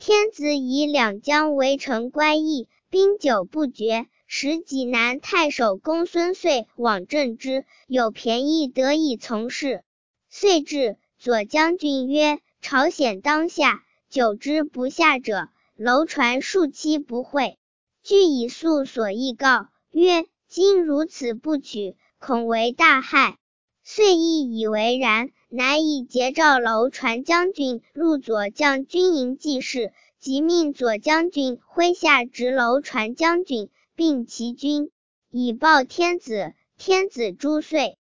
天子以两江围城乖异，兵久不决，使济南太守公孙遂往镇之，有便宜得以从事。遂至，左将军曰：朝鲜当下，久之不下者，楼船数期不会。据以诉所议告，曰：今如此不取，恐为大害。遂亦以为然，乃以节召楼船将军入左将军营记事，即命左将军麾下执楼船将军，并其军，以报天子。天子诛遂。